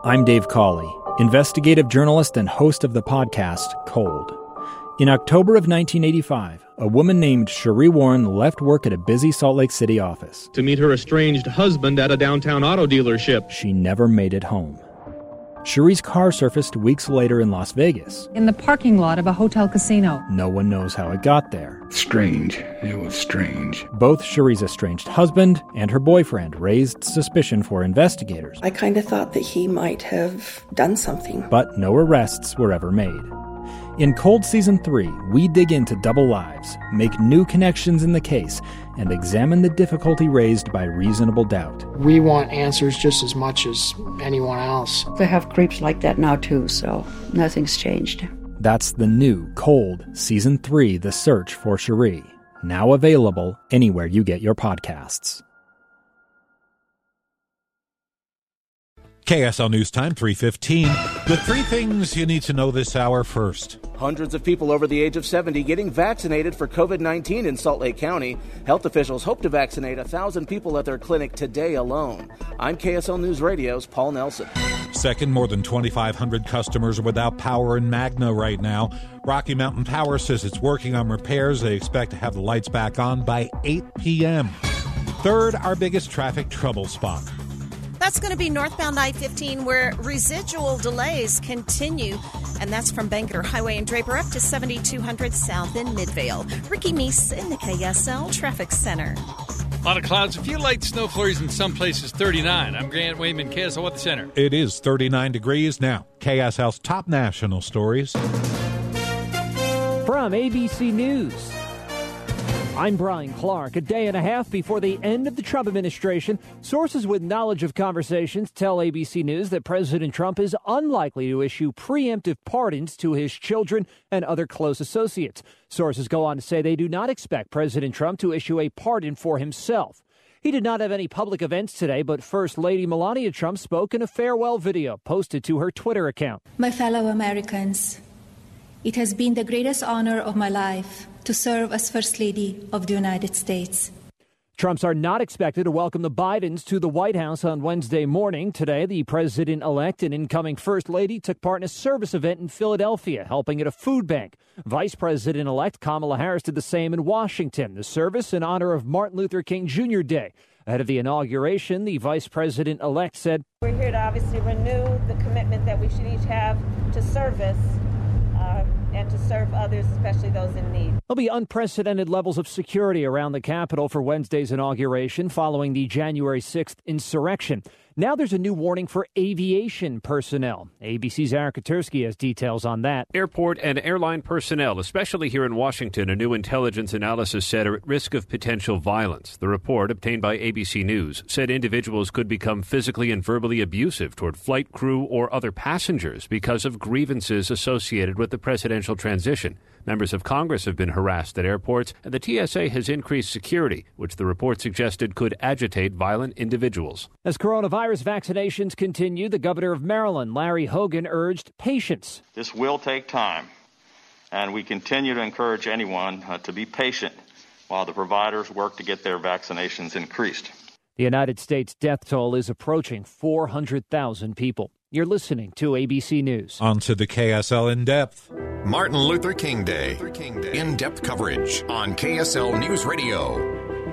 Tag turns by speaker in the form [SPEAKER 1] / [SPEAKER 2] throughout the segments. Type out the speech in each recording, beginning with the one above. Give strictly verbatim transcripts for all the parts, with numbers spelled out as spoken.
[SPEAKER 1] I'm Dave Cawley, investigative journalist and host of the podcast Cold. In October of nineteen eighty-five, a woman named Sheree Warren left work at a busy Salt Lake City office
[SPEAKER 2] to meet her estranged husband at a downtown auto dealership.
[SPEAKER 1] She never made it home. Sheree's car surfaced weeks later in Las Vegas.
[SPEAKER 3] In the parking lot of a hotel casino.
[SPEAKER 1] No one knows how it got there.
[SPEAKER 4] Strange. It was strange.
[SPEAKER 1] Both Sheree's estranged husband and her boyfriend raised suspicion for investigators.
[SPEAKER 5] I kind of thought that he might have done something.
[SPEAKER 1] But no arrests were ever made. In Cold Season three, we dig into double lives, make new connections in the case, and examine the difficulty raised by reasonable doubt.
[SPEAKER 6] We want answers just as much as anyone else.
[SPEAKER 7] They have creeps like that now too, so nothing's changed.
[SPEAKER 1] That's the new Cold Season three, The Search for Sheree, now available anywhere you get your podcasts.
[SPEAKER 8] K S L News Time, three fifteen. The three things you need to know this hour first.
[SPEAKER 9] Hundreds of people over the age of seventy getting vaccinated for covid nineteen in Salt Lake County. Health officials hope to vaccinate one thousand people at their clinic today alone. I'm K S L News Radio's Paul Nelson.
[SPEAKER 8] Second, more than twenty-five hundred customers are without power in Magna right now. Rocky Mountain Power says it's working on repairs. They expect to have the lights back on by eight p.m. Third, our biggest traffic trouble spot.
[SPEAKER 10] That's going to be northbound I fifteen, where residual delays continue, and that's from Bangerter Highway and Draper up to seventy-two hundred south in Midvale. Ricky Meese in the K S L Traffic Center.
[SPEAKER 11] A lot of clouds, a few light snow flurries in some places, thirty-nine. I'm Grant Wayman, K S L Weather Center.
[SPEAKER 8] It is thirty-nine degrees now. K S L's top national stories.
[SPEAKER 12] From A B C News, I'm Brian Clark. A day and a half before the end of the Trump administration, sources with knowledge of conversations tell A B C News that President Trump is unlikely to issue preemptive pardons to his children and other close associates. Sources go on to say they do not expect President Trump to issue a pardon for himself. He did not have any public events today, but First Lady Melania Trump spoke in a farewell video posted to her Twitter account.
[SPEAKER 13] My fellow Americans, it has been the greatest honor of my life to serve as First Lady of the United States.
[SPEAKER 12] Trumps are not expected to welcome the Bidens to the White House on Wednesday morning. Today, the president-elect and incoming First Lady took part in a service event in Philadelphia, helping at a food bank. Vice President-elect Kamala Harris did the same in Washington, the service in honor of Martin Luther King Junior Day. Ahead of the inauguration, the vice president-elect said,
[SPEAKER 14] "We're here to obviously renew the commitment that we should each have to service uh, and to serve others, especially those in need."
[SPEAKER 12] There'll be unprecedented levels of security around the Capitol for Wednesday's inauguration following the January sixth insurrection. Now there's a new warning for aviation personnel. A B C's Aaron Katursky has details on that.
[SPEAKER 15] Airport and airline personnel, especially here in Washington, a new intelligence analysis said are at risk of potential violence. The report, obtained by A B C News, said individuals could become physically and verbally abusive toward flight crew or other passengers because of grievances associated with the presidential transition. Members of Congress have been harassed at airports, and the T S A has increased security, which the report suggested could agitate violent individuals.
[SPEAKER 12] As coronavirus vaccinations continue, the governor of Maryland, Larry Hogan, urged patience.
[SPEAKER 16] This will take time, and we continue to encourage anyone uh, to be patient while the providers work to get their vaccinations increased.
[SPEAKER 12] The United States death toll is approaching four hundred thousand people. You're listening to A B C News.
[SPEAKER 8] On to the K S L In-Depth.
[SPEAKER 17] Martin Luther King Day. In-depth coverage on K S L News Radio.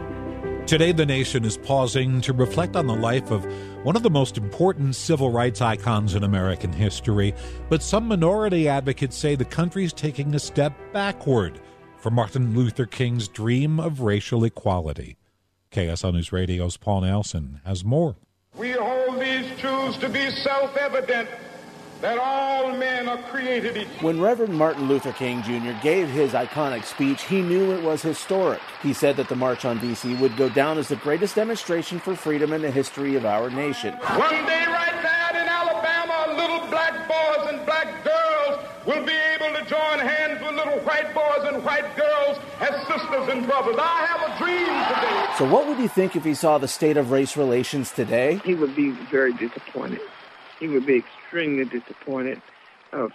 [SPEAKER 8] Today, the nation is pausing to reflect on the life of one of the most important civil rights icons in American history. But some minority advocates say the country's taking a step backward from Martin Luther King's dream of racial equality. K S L News Radio's Paul Nelson has more.
[SPEAKER 18] We hold these truths to be self-evident, that all men are created equal.
[SPEAKER 9] When Reverend Martin Luther King Junior gave his iconic speech, he knew it was historic. He said that the March on D C would go down as the greatest demonstration for freedom in the history of our nation.
[SPEAKER 18] One day right now in Alabama, little black boys and black girls will be able to join hands with little white boys and white girls as sisters and brothers. I have a dream today.
[SPEAKER 9] So what would he think if he saw the state of race relations today?
[SPEAKER 19] He would be very disappointed. He would be extremely disappointed of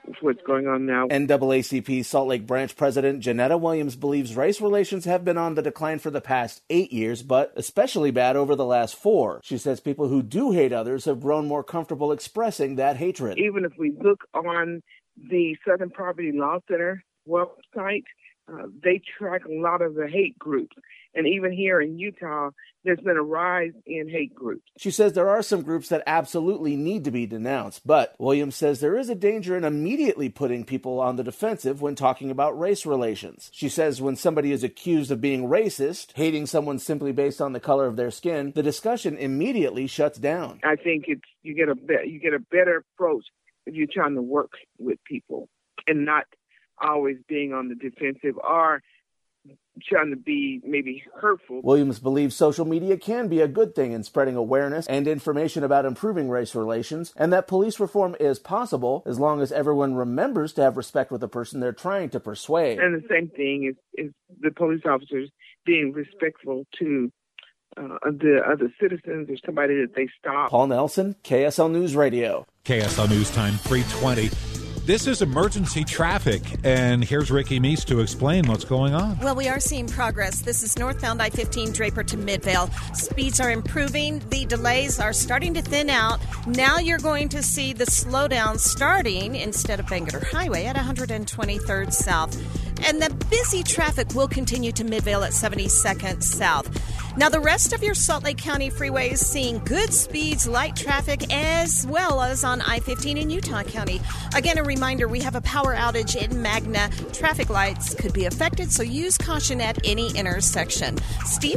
[SPEAKER 19] what's going on now.
[SPEAKER 9] N double A C P Salt Lake Branch President Janetta Williams believes race relations have been on the decline for the past eight years, but especially bad over the last four. She says people who do hate others have grown more comfortable expressing that hatred.
[SPEAKER 19] Even if we look on the Southern Poverty Law Center website, uh, they track a lot of the hate groups. And even here in Utah, there's been a rise in hate groups.
[SPEAKER 9] She says there are some groups that absolutely need to be denounced, but Williams says there is a danger in immediately putting people on the defensive when talking about race relations. She says when somebody is accused of being racist, hating someone simply based on the color of their skin, the discussion immediately shuts down.
[SPEAKER 19] I think it's you get a be- you get a better approach if you're trying to work with people and not always being on the defensive or trying to be maybe hurtful.
[SPEAKER 9] Williams believes social media can be a good thing in spreading awareness and information about improving race relations, and that police reform is possible as long as everyone remembers to have respect with the person they're trying to persuade.
[SPEAKER 19] And the same thing is, is the police officers being respectful to uh, the other citizens or somebody that they stop.
[SPEAKER 9] Paul Nelson, K S L News Radio.
[SPEAKER 8] K S L News Time, three twenty. This is emergency traffic, and here's Ricky Meese to explain what's going on.
[SPEAKER 10] Well, we are seeing progress. This is northbound I fifteen Draper to Midvale. Speeds are improving. The delays are starting to thin out. Now you're going to see the slowdown starting instead of Bangerter Highway at one hundred twenty-third South. And the busy traffic will continue to Midvale at seventy-second South. Now, the rest of your Salt Lake County freeways seeing good speeds, light traffic, as well as on I fifteen in Utah County. Again, a reminder, we have a power outage in Magna. Traffic lights could be affected, so use caution at any intersection. Steve?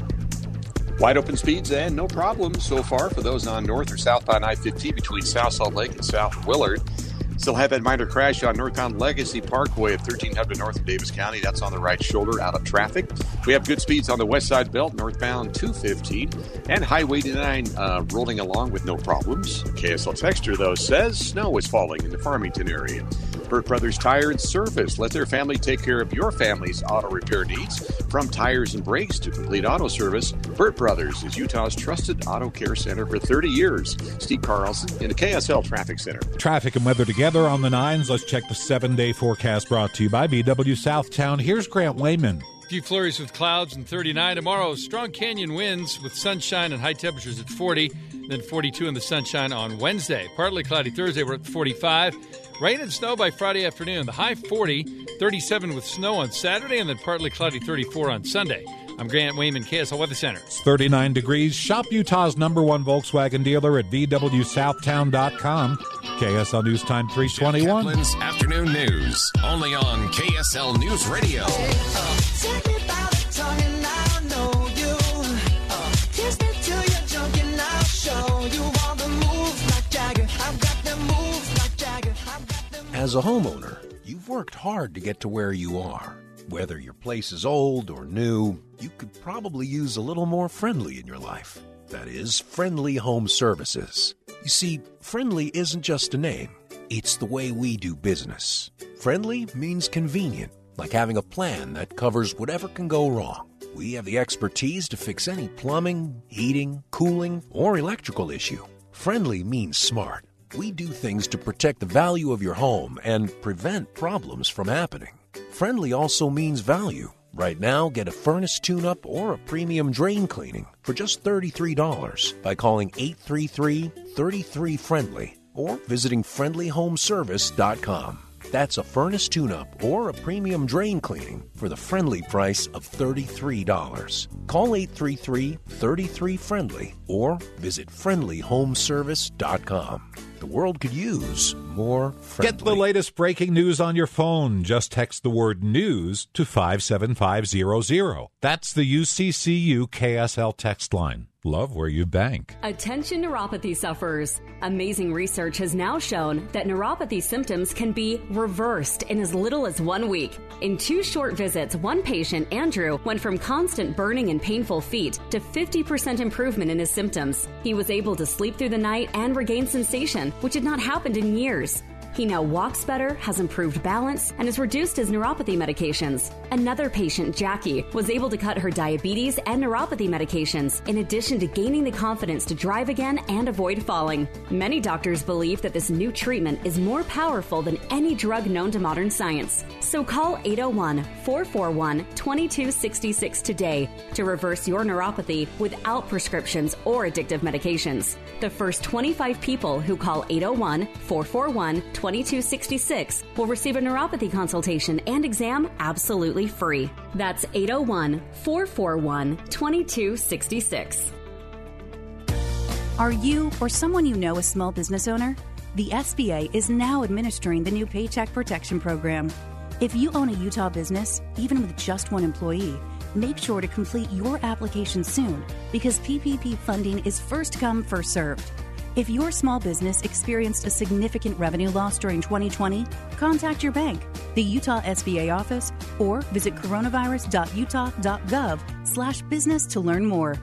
[SPEAKER 20] Wide open speeds and no problems so far for those on north or southbound I fifteen between South Salt Lake and South Willard. Still have that minor crash on northbound Legacy Parkway at thirteen hundred north of Davis County. That's on the right shoulder, out of traffic. We have good speeds on the west side belt, northbound two fifteen, and Highway eighty-nine uh, rolling along with no problems. K S L Texter, though, says snow is falling in the Farmington area. Burt Brothers Tire and Service. Let their family take care of your family's auto repair needs. From tires and brakes to complete auto service, Burt Brothers is Utah's trusted auto care center for thirty years. Steve Carlson in the K S L Traffic Center.
[SPEAKER 8] Traffic and weather together on the nines. Let's check the seven-day forecast brought to you by V W Southtown. Here's Grant Wayman.
[SPEAKER 11] A few flurries with clouds and thirty-nine. Tomorrow, strong canyon winds with sunshine and high temperatures at forty. Then forty-two in the sunshine on Wednesday. Partly cloudy Thursday, we're at forty-five. Rain and snow by Friday afternoon. The high forty, thirty-seven with snow on Saturday, and then partly cloudy thirty-four on Sunday. I'm Grant Wayman, K S L Weather Center.
[SPEAKER 8] It's thirty-nine degrees. Shop Utah's number one Volkswagen dealer at V W Southtown dot com. K S L News Time three twenty-one.
[SPEAKER 17] Kaplan's Afternoon News, only on K S L News Radio.
[SPEAKER 21] As a homeowner, you've worked hard to get to where you are. Whether your place is old or new, you could probably use a little more friendly in your life. That is, Friendly Home Services. You see, friendly isn't just a name. It's the way we do business. Friendly means convenient, like having a plan that covers whatever can go wrong. We have the expertise to fix any plumbing, heating, cooling, or electrical issue. Friendly means smart. We do things to protect the value of your home and prevent problems from happening. Friendly also means value. Right now, get a furnace tune-up or a premium drain cleaning for just thirty-three dollars by calling eight three three, three three, friendly or visiting friendly home service dot com. That's a furnace tune-up or a premium drain cleaning for the friendly price of thirty-three dollars. Call eight three three, three three, friendly or visit friendly home service dot com. The world could use more friendly.
[SPEAKER 8] Get the latest breaking news on your phone. Just text the word news to five seven five zero zero. That's the U C C U K S L text line. Love where you bank.
[SPEAKER 22] Attention neuropathy sufferers. Amazing research has now shown that neuropathy symptoms can be reversed in as little as one week. In two short visits, one patient, Andrew, went from constant burning and painful feet to fifty percent improvement in his symptoms. He was able to sleep through the night and regain sensation, which had not happened in years. He now walks better, has improved balance, and has reduced his neuropathy medications. Another patient, Jackie, was able to cut her diabetes and neuropathy medications, in addition to gaining the confidence to drive again and avoid falling. Many doctors believe that this new treatment is more powerful than any drug known to modern science. So call eight oh one, four four one, two two six six today to reverse your neuropathy without prescriptions or addictive medications. The first twenty-five people who call eight oh one, four four one, two two six six will receive a neuropathy consultation and exam absolutely free. That's eight oh one, four four one, two two six six.
[SPEAKER 2] Are you or someone you know a small business owner? The S B A is now administering the new Paycheck Protection Program. If you own a Utah business, even with just one employee, make sure to complete your application soon because P P P funding is first come, first served. If your small business experienced a significant revenue loss during twenty twenty, contact your bank, the Utah S B A office, or visit coronavirus.utah.gov slash business to learn more.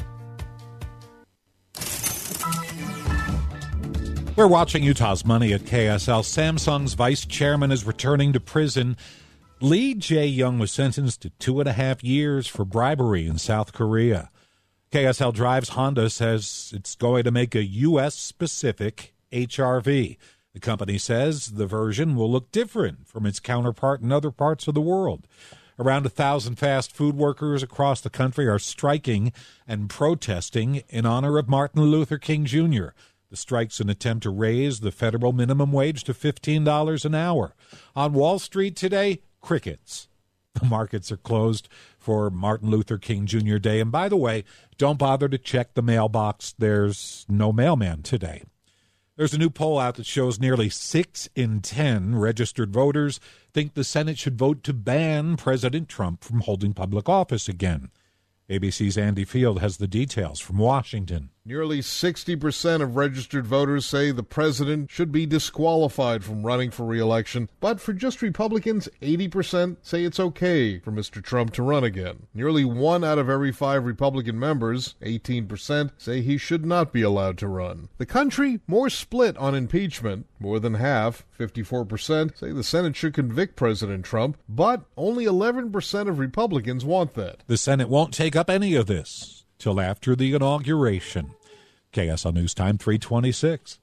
[SPEAKER 8] We're watching Utah's Money at K S L. Samsung's vice chairman is returning to prison. Lee Jae-young was sentenced to two and a half years for bribery in South Korea. K S L Drives Honda says it's going to make a U S-specific H R V. The company says the version will look different from its counterpart in other parts of the world. Around a thousand fast food workers across the country are striking and protesting in honor of Martin Luther King Junior The strike's an attempt to raise the federal minimum wage to fifteen dollars an hour. On Wall Street today, crickets. The markets are closed for Martin Luther King Junior Day. And by the way, don't bother to check the mailbox. There's no mailman today. There's a new poll out that shows nearly six in ten registered voters think the Senate should vote to ban President Trump from holding public office again. A B C's Andy Field has the details from Washington.
[SPEAKER 3] Nearly sixty percent of registered voters say the president should be disqualified from running for re-election. But for just Republicans, eighty percent say it's okay for Mister Trump to run again. Nearly one out of every five Republican members, eighteen percent, say he should not be allowed to run. The country more split on impeachment. More than half, fifty-four percent, say the Senate should convict President Trump. But only eleven percent of Republicans want that.
[SPEAKER 8] The Senate won't take up any of this till after the inauguration. K S L News Time, three twenty-six.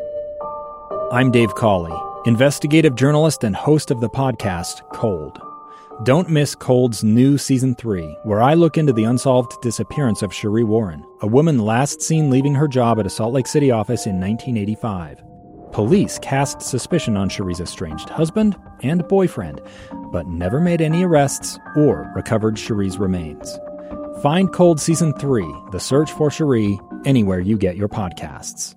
[SPEAKER 1] I'm Dave Cawley, investigative journalist and host of the podcast Cold. Don't miss Cold's new Season three, where I look into the unsolved disappearance of Sheree Warren, a woman last seen leaving her job at a Salt Lake City office in nineteen eighty-five. Police cast suspicion on Sheree's estranged husband and boyfriend, but never made any arrests or recovered Sheree's remains. Find Cold Season three, The Search for Sheree, anywhere you get your podcasts.